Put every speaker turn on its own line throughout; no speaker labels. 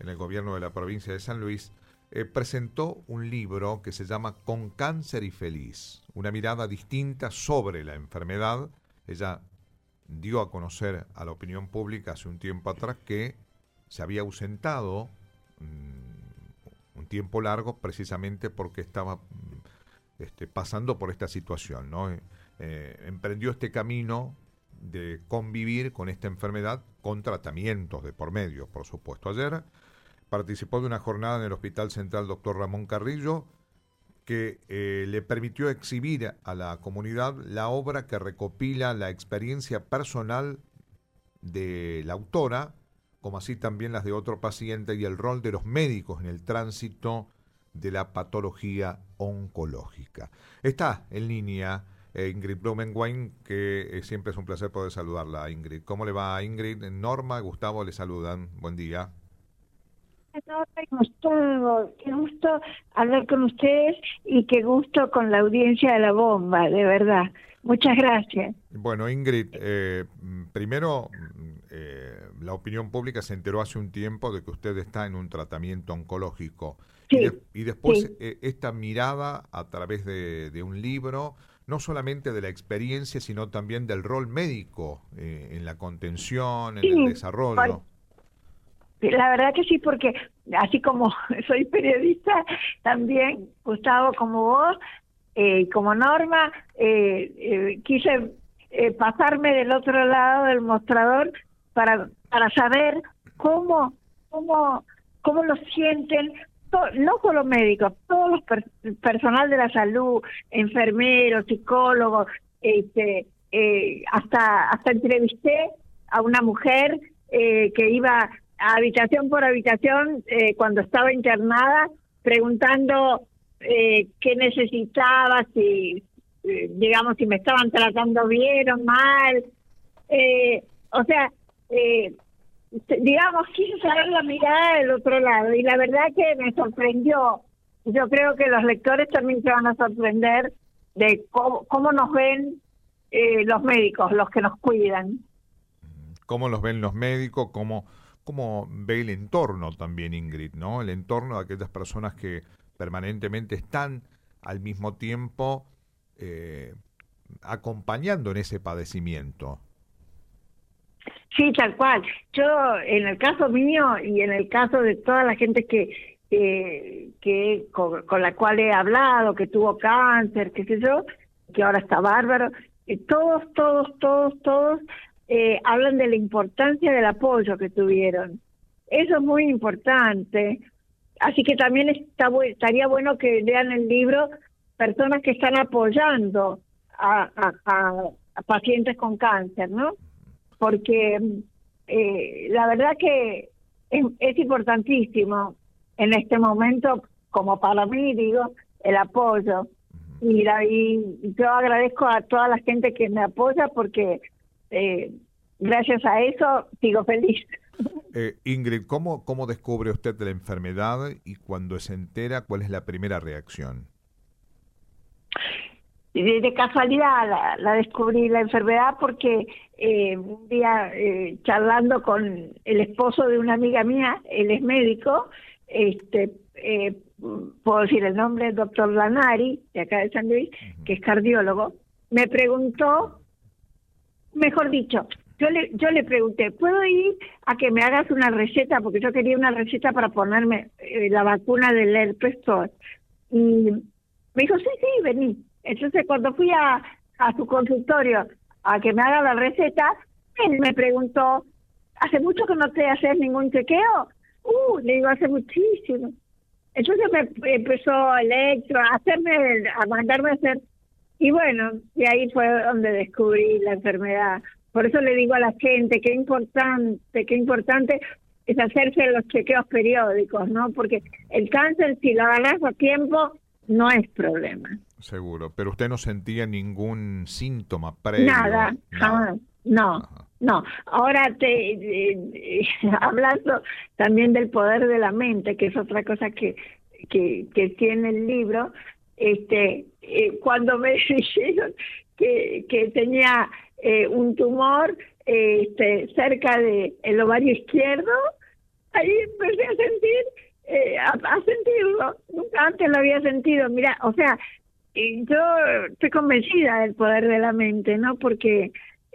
en el gobierno de la provincia de San Luis, presentó un libro que se llama Con cáncer y feliz, una mirada distinta sobre la enfermedad. Ella dio a conocer a la opinión pública hace un tiempo atrás que se había ausentado un tiempo largo precisamente porque estaba pasando por esta situación, ¿no? Emprendió este camino de convivir con esta enfermedad con tratamientos de por medio, por supuesto. Ayer participó de una jornada en el Hospital Central Dr. Ramón Carrillo que le permitió exhibir a la comunidad la obra que recopila la experiencia personal de la autora, como así también las de otro paciente y el rol de los médicos en el tránsito de la patología oncológica. Está en línea Ingrid Blumenwein, que siempre es un placer poder saludarla, Ingrid. ¿Cómo le va, Ingrid? Norma, Gustavo le saludan. Buen día.
Gustavo, qué gusto hablar con ustedes y qué gusto con la audiencia de La Bomba, de verdad. Muchas gracias.
Bueno, Ingrid, primero, la opinión pública se enteró hace un tiempo de que usted está en un tratamiento oncológico.
Sí,
y después
sí.
Esta mirada a través de un libro, no solamente de la experiencia, sino también del rol médico en la contención, en el desarrollo.
La verdad que sí, porque así como soy periodista, también, Gustavo, como vos, como Norma, quise pasarme del otro lado del mostrador para saber cómo lo sienten, no solo médicos, todos los personal de la salud, enfermeros, psicólogos, hasta entrevisté a una mujer que iba habitación por habitación cuando estaba internada, preguntando qué necesitaba, si digamos si me estaban tratando bien o mal, digamos, quise saber la mirada del otro lado y la verdad que me sorprendió. Yo creo que los lectores también se van a sorprender de cómo nos ven los médicos, los que nos cuidan.
¿Cómo los ven los médicos? ¿Cómo ve el entorno también, Ingrid, ¿no? El entorno de aquellas personas que permanentemente están al mismo tiempo acompañando en ese padecimiento.
Sí, tal cual. Yo, en el caso mío y en el caso de toda la gente que con la cual he hablado, que tuvo cáncer, qué sé yo, que ahora está bárbaro, todos hablan de la importancia del apoyo que tuvieron. Eso es muy importante. Así que también estaría bueno que lean el libro personas que están apoyando a pacientes con cáncer, ¿no? Porque la verdad que es importantísimo en este momento, como para mí, digo, el apoyo. Y yo agradezco a toda la gente que me apoya porque gracias a eso sigo feliz.
Ingrid, ¿cómo descubre usted la enfermedad y cuando se entera, cuál es la primera reacción?
De casualidad la descubrí la enfermedad porque un día charlando con el esposo de una amiga mía, él es médico, puedo decir el nombre, el doctor Lanari, de acá de San Luis, que es cardiólogo, me preguntó, mejor dicho, yo le pregunté, ¿puedo ir a que me hagas una receta? Porque yo quería una receta para ponerme la vacuna del herpes zoster. Y me dijo, sí, vení. Entonces, cuando fui a su consultorio a que me haga la receta, él me preguntó, ¿hace mucho que no te haces ningún chequeo? Le digo, hace muchísimo. Entonces me empezó a mandarme a hacer, y bueno, y ahí fue donde descubrí la enfermedad. Por eso le digo a la gente, qué importante es hacerse los chequeos periódicos, ¿no? Porque el cáncer, si lo agarras a tiempo, no es problema.
Seguro, pero usted no sentía ningún síntoma previo.
Nada, jamás, no. Ajá. No, ahora hablando también del poder de la mente, que es otra cosa que tiene el libro, cuando me dijeron que tenía un tumor cerca del ovario izquierdo, ahí empecé a sentir a sentirlo. Nunca antes lo había sentido. Mira, o sea, yo estoy convencida del poder de la mente, ¿no? Porque,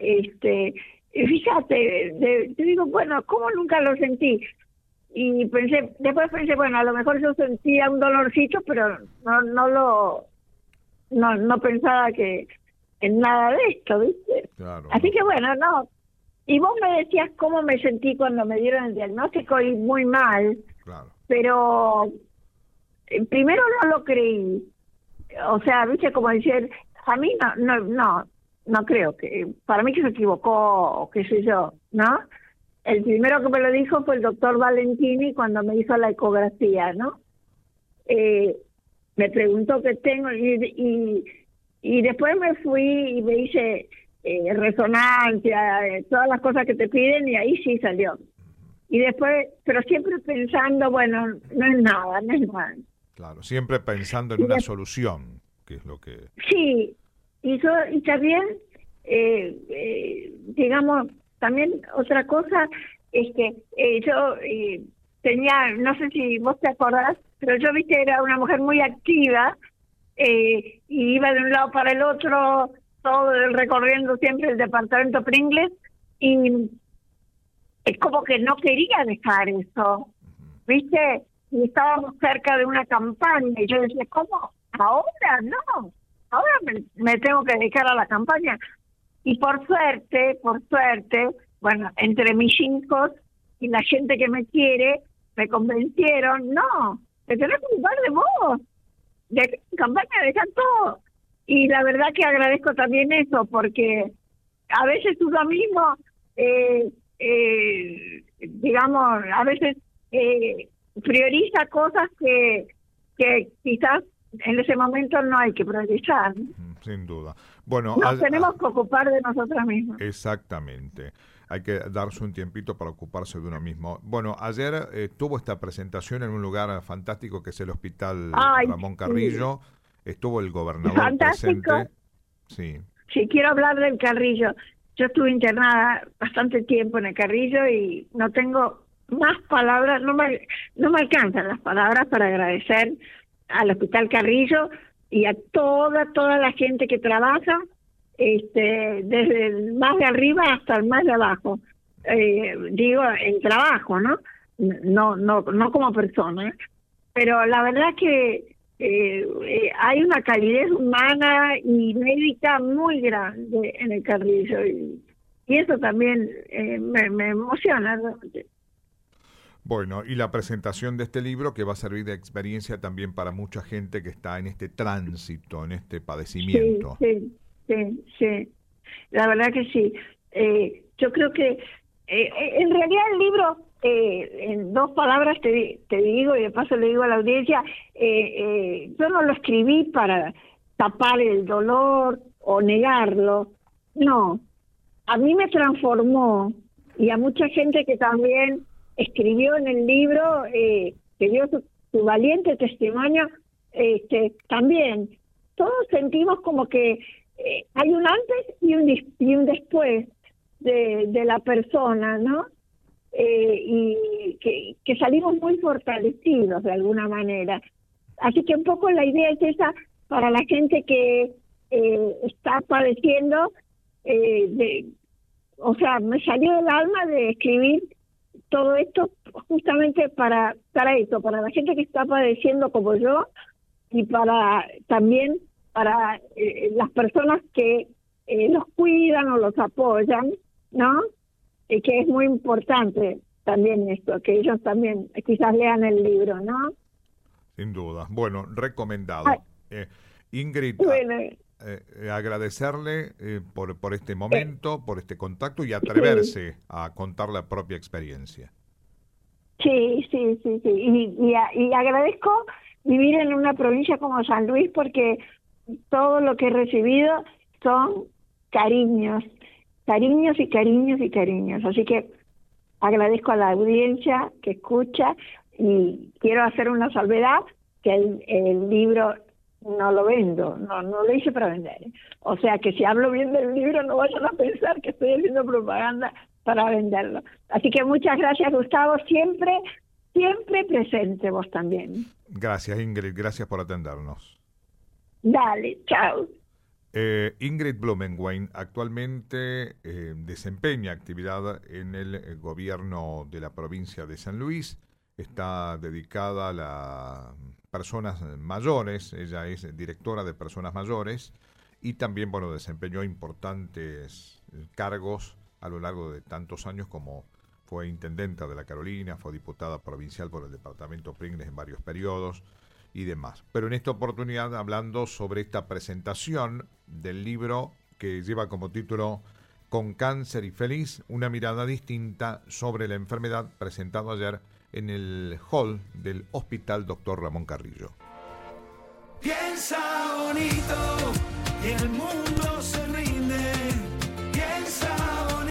fíjate, te digo, bueno, ¿cómo nunca lo sentí? Y después pensé, bueno, a lo mejor yo sentía un dolorcito, pero no pensaba que en nada de esto, ¿viste?
Claro.
Así que bueno, no. Y vos me decías cómo me sentí cuando me dieron el diagnóstico, y muy mal.
Claro.
Pero primero no lo creí. O sea, viste, como decir, a mí no creo que, para mí que se equivocó, o qué sé yo, ¿no? El primero que me lo dijo fue el doctor Valentini cuando me hizo la ecografía, ¿no? Me preguntó qué tengo y después me fui y me hice resonancia, todas las cosas que te piden, y ahí sí salió. Y después, pero siempre pensando, bueno, no es nada.
Claro, siempre pensando en una solución, que es lo que...
Sí, y también, digamos, también otra cosa es que yo tenía, no sé si vos te acordás, pero yo, viste, era una mujer muy activa, y iba de un lado para el otro, todo recorriendo siempre el departamento Pringles, y es como que no quería dejar eso, ¿viste? Y estábamos cerca de una campaña, y yo decía, ¿cómo? ¿Ahora? No, ahora me tengo que dedicar a la campaña. Y por suerte, bueno, entre mis hijos y la gente que me quiere, me convencieron, no, te tenés que ocupar de vos, de campaña, dejar todo. Y la verdad que agradezco también eso, porque a veces uno mismo, digamos, a veces prioriza cosas que quizás en ese momento no hay que priorizar.
Sin duda. Bueno,
tenemos que ocupar de nosotros mismos.
Exactamente. Hay que darse un tiempito para ocuparse de uno mismo. Bueno, ayer tuvo esta presentación en un lugar fantástico que es el Hospital Ramón Carrillo. Sí. Estuvo el gobernador
fantástico.
Presente. Sí.
Sí, quiero hablar del Carrillo. Yo estuve internada bastante tiempo en el Carrillo y no tengo más palabras, no me alcanzan las palabras para agradecer al Hospital Carrillo y a toda la gente que trabaja, desde el más de arriba hasta el más de abajo. Digo, en trabajo, ¿no? No como persona. Pero la verdad que hay una calidez humana y médica muy grande en el Carrillo, y eso también me emociona realmente.
Bueno, y la presentación de este libro que va a servir de experiencia también para mucha gente que está en este tránsito, en este padecimiento.
Sí. La verdad que sí. Yo creo que en realidad el libro, en dos palabras te digo, y de paso le digo a la audiencia, yo no lo escribí para tapar el dolor o negarlo. No, a mí me transformó, y a mucha gente que también escribió en el libro, que dio su valiente testimonio, también todos sentimos como que hay un antes y un después de la persona, ¿no? Y que salimos muy fortalecidos de alguna manera. Así que un poco la idea es esa para la gente que está padeciendo, o sea, me salió del alma de escribir todo esto justamente para eso, para la gente que está padeciendo como yo, y también para las personas que los cuidan o los apoyan, ¿no? Que es muy importante también esto, que ellos también quizás lean el libro, ¿no?
Sin duda. Bueno, recomendado. Ingrid,
bueno,
agradecerle por este momento, por este contacto y atreverse a contar la propia experiencia.
Sí. Y agradezco vivir en una provincia como San Luis, porque todo lo que he recibido son cariños. Así que agradezco a la audiencia que escucha, y quiero hacer una salvedad, que el libro no lo vendo, no lo hice para vender. O sea que si hablo bien del libro, no vayan a pensar que estoy haciendo propaganda para venderlo. Así que muchas gracias, Gustavo, siempre siempre presente vos también.
Gracias, Ingrid, gracias por atendernos.
Dale, chao.
Ingrid Blumenwein actualmente desempeña actividad en el gobierno de la provincia de San Luis. Está dedicada a las personas mayores. Ella es directora de personas mayores y también, bueno, desempeñó importantes cargos a lo largo de tantos años, como fue intendenta de La Carolina, fue diputada provincial por el departamento Pringles en varios periodos y demás. Pero en esta oportunidad, hablando sobre esta presentación del libro que lleva como título Con cáncer y feliz, una mirada distinta sobre la enfermedad, presentado ayer en el hall del Hospital Dr. Ramón Carrillo.
Piensa bonito y el mundo se